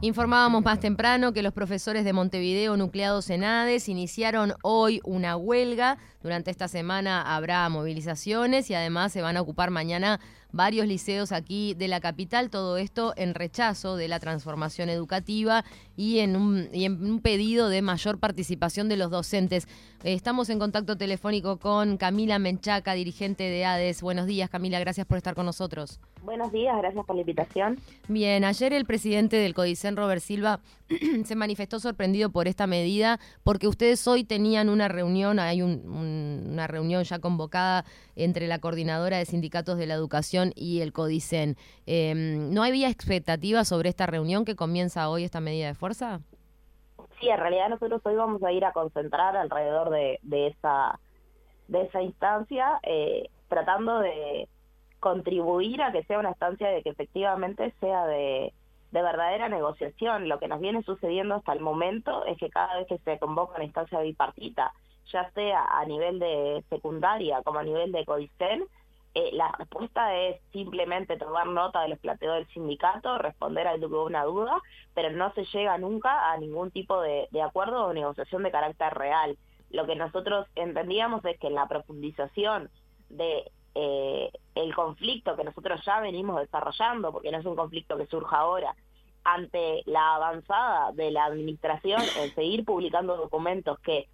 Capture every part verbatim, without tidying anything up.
Informábamos más temprano que los profesores de Montevideo nucleados en ADES iniciaron hoy una huelga. Durante esta semana habrá movilizaciones y además se van a ocupar mañana varios liceos aquí de la capital. Todo esto en rechazo de la transformación educativa y en un, y en un pedido de mayor participación de los docentes. Estamos en contacto telefónico con Camila Menchaca, dirigente de ADES. Buenos días, Camila, gracias por estar con nosotros. Buenos días, gracias por la invitación. Bien, ayer el presidente del CODICEN, Robert Silva, se manifestó sorprendido por esta medida porque ustedes hoy tenían una reunión, hay un, un, una reunión ya convocada entre la Coordinadora de Sindicatos de la Educación y el CODICEN. Eh, ¿No había expectativas sobre esta reunión que comienza hoy esta medida de fuerza? Sí, en realidad nosotros hoy vamos a ir a concentrar alrededor de, de, esa, de esa instancia, eh, tratando de contribuir a que sea una instancia de que efectivamente sea de, de verdadera negociación. Lo que nos viene sucediendo hasta el momento es que cada vez que se convoca una instancia bipartita, ya sea a nivel de secundaria como a nivel de CODICEN, eh, la respuesta es simplemente tomar nota de los planteos del sindicato, responder a una duda, pero no se llega nunca a ningún tipo de, de acuerdo o negociación de carácter real. Lo que nosotros entendíamos es que en la profundización de Eh, el conflicto que nosotros ya venimos desarrollando, porque no es un conflicto que surja ahora, ante la avanzada de la administración en seguir publicando documentos que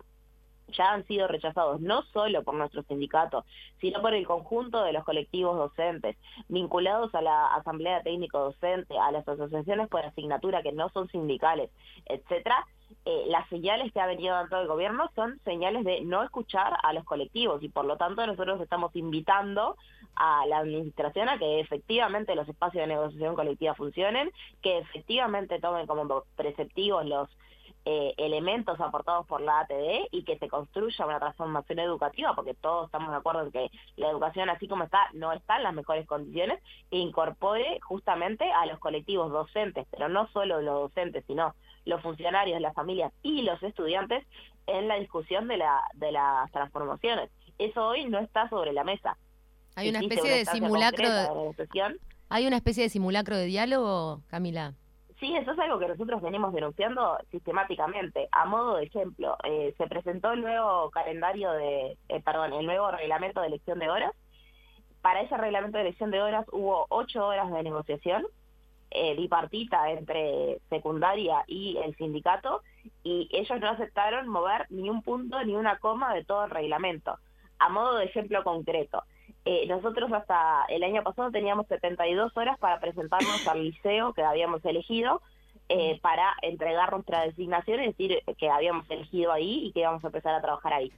ya han sido rechazados no solo por nuestro sindicato, sino por el conjunto de los colectivos docentes, vinculados a la Asamblea Técnico Docente, a las asociaciones por asignatura que no son sindicales, etcétera. Eh, las señales que ha venido dando el gobierno son señales de no escuchar a los colectivos y por lo tanto nosotros estamos invitando a la administración a que efectivamente los espacios de negociación colectiva funcionen, que efectivamente tomen como preceptivos los eh, elementos aportados por la A T D y que se construya una transformación educativa, porque todos estamos de acuerdo en que la educación así como está no está en las mejores condiciones, e incorpore justamente a los colectivos docentes, pero no solo los docentes, sino los funcionarios, las familias y los estudiantes en la discusión de la de las transformaciones. Eso hoy no está sobre la mesa. Hay una especie de simulacro de, de ¿Hay una especie de simulacro de diálogo, Camila? Sí, eso es algo que nosotros venimos denunciando sistemáticamente. A modo de ejemplo, eh, se presentó el nuevo calendario de, eh, perdón, el nuevo reglamento de elección de horas. Para ese reglamento de elección de horas hubo ocho horas de negociación eh, bipartita entre secundaria y el sindicato, y ellos no aceptaron mover ni un punto ni una coma de todo el reglamento. A modo de ejemplo concreto, Eh, nosotros hasta el año pasado teníamos setenta y dos horas para presentarnos al liceo que habíamos elegido, eh, para entregar nuestra designación, es decir, que habíamos elegido ahí y que íbamos a empezar a trabajar ahí.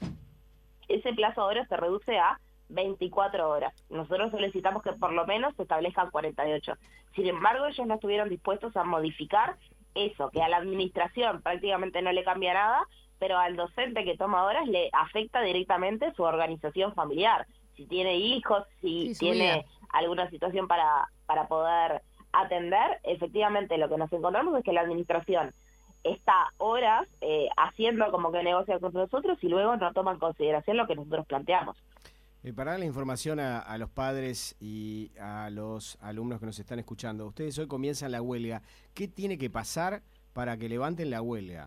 Ese plazo ahora se reduce a veinticuatro horas. Nosotros solicitamos que por lo menos se establezcan cuarenta y ocho. Sin embargo, ellos no estuvieron dispuestos a modificar eso, que a la administración prácticamente no le cambia nada, pero al docente que toma horas le afecta directamente su organización familiar. Si tiene hijos, si sí, tiene vida. alguna situación para, para poder atender, efectivamente lo que nos encontramos es que la administración está horas eh, haciendo como que negocia con nosotros y luego no toma en consideración lo que nosotros planteamos. Eh, para dar la información a, a los padres y a los alumnos que nos están escuchando, ustedes hoy comienzan la huelga. ¿Qué tiene que pasar para que levanten la huelga?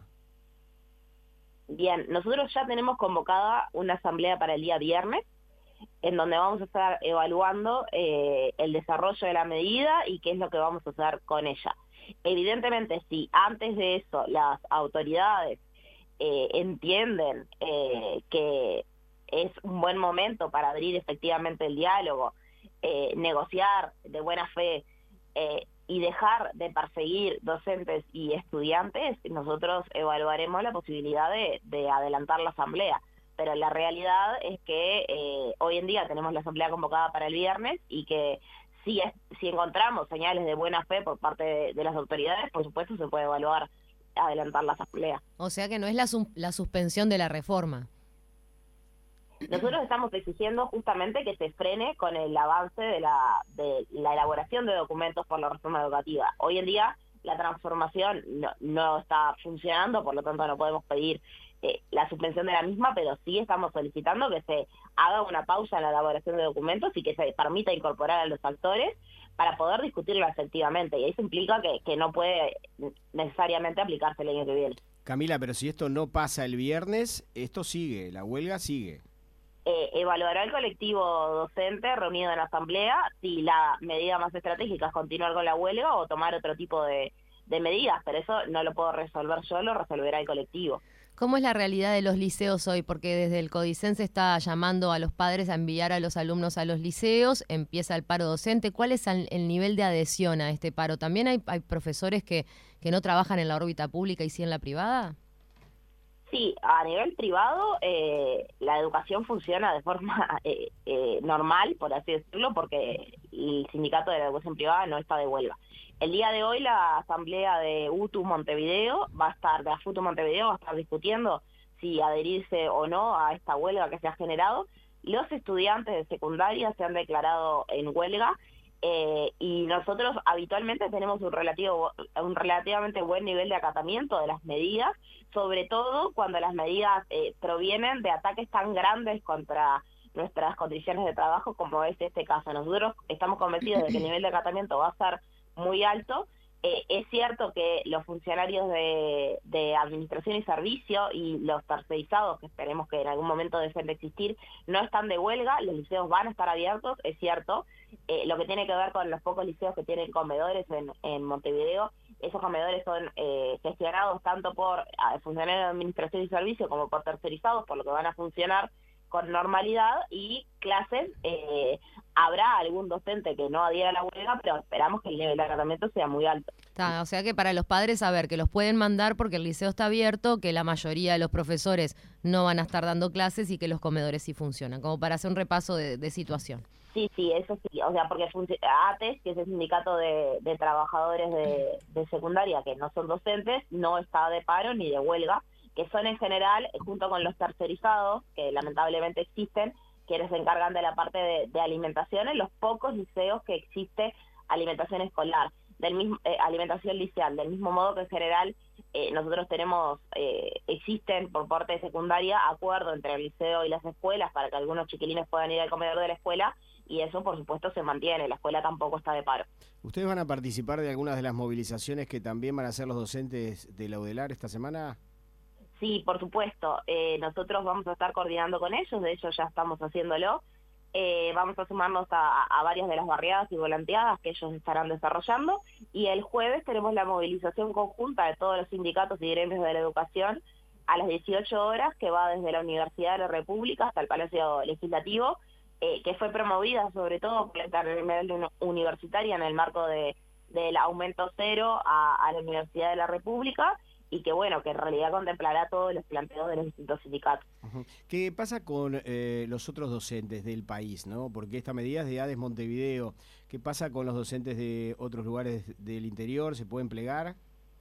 Bien, nosotros ya tenemos convocada una asamblea para el día viernes, en donde vamos a estar evaluando eh, el desarrollo de la medida y qué es lo que vamos a hacer con ella. Evidentemente, si antes de eso las autoridades eh, entienden eh, que es un buen momento para abrir efectivamente el diálogo, eh, negociar de buena fe eh, y dejar de perseguir docentes y estudiantes, nosotros evaluaremos la posibilidad de, de adelantar la asamblea. Pero la realidad es que eh, hoy en día tenemos la asamblea convocada para el viernes y que si, es, si encontramos señales de buena fe por parte de, de las autoridades, por supuesto se puede evaluar adelantar la asamblea. O sea que no es la, la suspensión de la reforma. Nosotros estamos exigiendo justamente que se frene con el avance de la, de la elaboración de documentos por la reforma educativa. Hoy en día la transformación no, no está funcionando, por lo tanto no podemos pedir eh, la suspensión de la misma, pero sí estamos solicitando que se haga una pausa en la elaboración de documentos y que se permita incorporar a los actores para poder discutirlo efectivamente, y eso implica que, que no puede necesariamente aplicarse el año que viene. Camila, pero si esto no pasa el viernes, esto sigue, la huelga sigue. Eh, evaluará el colectivo docente reunido en la asamblea si la medida más estratégica es continuar con la huelga o tomar otro tipo de, de medidas, pero eso no lo puedo resolver yo, lo resolverá el colectivo. ¿Cómo es la realidad de los liceos hoy? Porque desde el CODICEN se está llamando a los padres a enviar a los alumnos a los liceos, empieza el paro docente. ¿Cuál es el, el nivel de adhesión a este paro? ¿También hay, hay profesores que, que no trabajan en la órbita pública y sí en la privada? Sí, a nivel privado eh, la educación funciona de forma eh, eh, normal, por así decirlo, porque el sindicato de la educación privada no está de huelga. El día de hoy la asamblea de U T U Montevideo va a estar, de AFUTU Montevideo va a estar discutiendo si adherirse o no a esta huelga que se ha generado. Los estudiantes de secundaria se han declarado en huelga eh, y nosotros habitualmente tenemos un relativo, un relativamente buen nivel de acatamiento de las medidas, sobre todo cuando las medidas eh, provienen de ataques tan grandes contra nuestras condiciones de trabajo como es este caso. Nosotros estamos convencidos de que el nivel de acatamiento va a ser muy alto. Eh, es cierto que los funcionarios de, de administración y servicio y los tercerizados, que esperemos que en algún momento dejen de existir, no están de huelga, los liceos van a estar abiertos, es cierto. Eh, lo que tiene que ver con los pocos liceos que tienen comedores en, en Montevideo, esos comedores son eh, gestionados tanto por eh, funcionarios de administración y servicio como por tercerizados, por lo que van a funcionar con normalidad, y clases, eh, habrá algún docente que no adhiera a la huelga, pero esperamos que el nivel de acatamiento sea muy alto. Está, o sea que para los padres saber que los pueden mandar porque el liceo está abierto, que la mayoría de los profesores no van a estar dando clases y que los comedores sí funcionan, como para hacer un repaso de, de situación. Sí, sí, eso sí, o sea, porque A T E S, que es el sindicato de, de trabajadores de, de secundaria que no son docentes, no está de paro ni de huelga, que son en general, junto con los tercerizados, que lamentablemente existen, quienes se encargan de la parte de, de alimentación en los pocos liceos que existe alimentación escolar, del mismo eh, alimentación liceal, del mismo modo que en general eh, nosotros tenemos, eh, existen por parte de secundaria acuerdo entre el liceo y las escuelas para que algunos chiquilines puedan ir al comedor de la escuela, y eso por supuesto se mantiene, la escuela tampoco está de paro. ¿Ustedes van a participar de algunas de las movilizaciones que también van a hacer los docentes de la UDELAR esta semana? Sí, por supuesto. Eh, nosotros vamos a estar coordinando con ellos, de hecho ya estamos haciéndolo. Eh, vamos a sumarnos a, a varias de las barriadas y volanteadas que ellos estarán desarrollando, y el jueves tenemos la movilización conjunta de todos los sindicatos y gremios de la educación a las dieciocho horas, que va desde la Universidad de la República hasta el Palacio Legislativo, eh, que fue promovida sobre todo por la Intermedia Universitaria en el marco de del aumento cero a, a la Universidad de la República, y que bueno, que en realidad contemplará todos los planteos de los distintos sindicatos. Uh-huh. ¿Qué pasa con eh, los otros docentes del país, no? Porque esta medida es de A D E S Montevideo. ¿Qué pasa con los docentes de otros lugares del interior? ¿Se pueden plegar?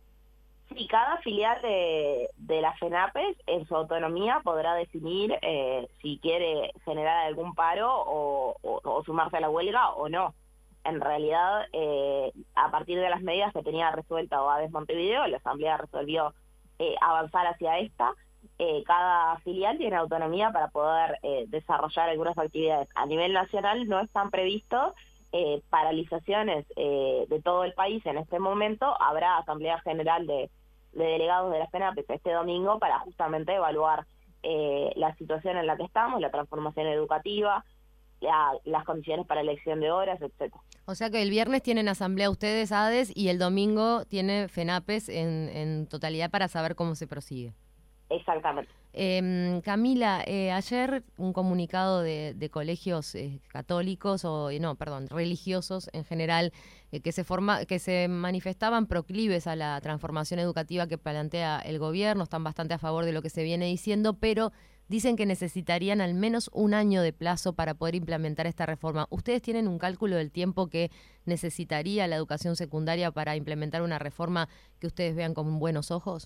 Sí, cada filial de, de la FENAPES en su autonomía podrá definir eh, si quiere generar algún paro o, o, o sumarse a la huelga o no. En realidad, eh, a partir de las medidas que tenía resuelta A D E S Montevideo, la Asamblea resolvió eh, avanzar hacia esta. Eh, cada filial tiene autonomía para poder eh, desarrollar algunas actividades. A nivel nacional no están previstos eh, paralizaciones eh, de todo el país en este momento. Habrá Asamblea General de, de Delegados de las FENAPES este domingo para justamente evaluar eh, la situación en la que estamos, la transformación educativa, La, las condiciones para elección de horas, etcétera. O sea que el viernes tienen asamblea ustedes, A D E S, y el domingo tiene FENAPES en, en totalidad para saber cómo se prosigue. Exactamente. Eh, Camila, eh, ayer un comunicado de, de colegios eh, católicos, o no, perdón, religiosos en general, eh, que se forma, que se manifestaban proclives a la transformación educativa que plantea el gobierno, están bastante a favor de lo que se viene diciendo, pero dicen que necesitarían al menos un año de plazo para poder implementar esta reforma. ¿Ustedes tienen un cálculo del tiempo que necesitaría la educación secundaria para implementar una reforma que ustedes vean con buenos ojos?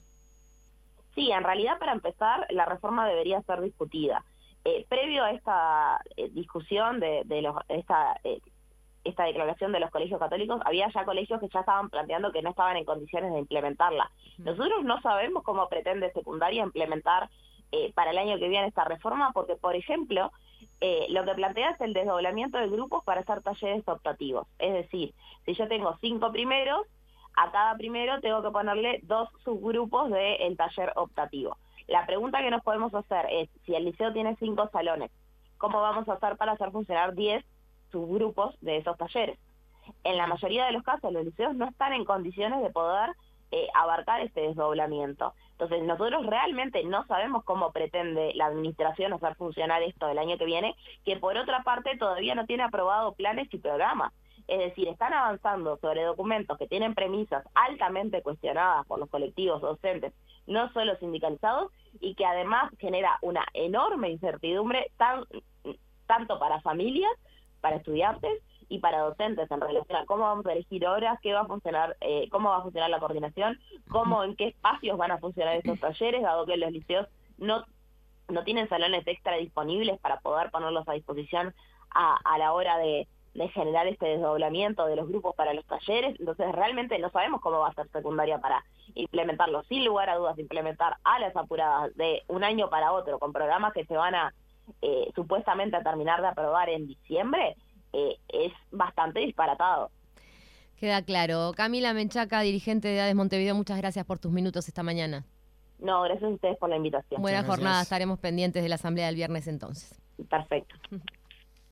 Sí, en realidad, para empezar, la reforma debería ser discutida. Eh, previo a esta eh, discusión de, de los, esta, eh, esta declaración de los colegios católicos, había ya colegios que ya estaban planteando que no estaban en condiciones de implementarla. Nosotros no sabemos cómo pretende secundaria implementar Eh, para el año que viene esta reforma, porque, por ejemplo, eh, lo que plantea es el desdoblamiento de grupos para hacer talleres optativos. Es decir, si yo tengo cinco primeros, a cada primero tengo que ponerle dos subgrupos del taller optativo. La pregunta que nos podemos hacer es, si el liceo tiene cinco salones, ¿cómo vamos a hacer para hacer funcionar diez subgrupos de esos talleres? En la mayoría de los casos, los liceos no están en condiciones de poder eh, abarcar este desdoblamiento. Entonces, nosotros realmente no sabemos cómo pretende la administración hacer funcionar esto el año que viene, que por otra parte todavía no tiene aprobado planes y programas. Es decir, están avanzando sobre documentos que tienen premisas altamente cuestionadas por los colectivos docentes, no solo sindicalizados, y que además genera una enorme incertidumbre tan, tanto para familias, para estudiantes y para docentes en relación a cómo vamos a elegir horas, qué va a funcionar, eh, cómo va a funcionar la coordinación, cómo, en qué espacios van a funcionar estos talleres, dado que los liceos no, no tienen salones extra disponibles para poder ponerlos a disposición a, a la hora de, de generar este desdoblamiento de los grupos para los talleres. Entonces realmente no sabemos cómo va a ser secundaria para implementarlo, sin lugar a dudas, implementar a las apuradas de un año para otro, con programas que se van a eh, supuestamente a terminar de aprobar en diciembre. Eh, es bastante disparatado. Queda claro. Camila Menchaca, dirigente de Edades Montevideo, muchas gracias por tus minutos esta mañana. No, gracias a ustedes por la invitación. Buena jornada, estaremos pendientes de la asamblea del viernes entonces. Perfecto.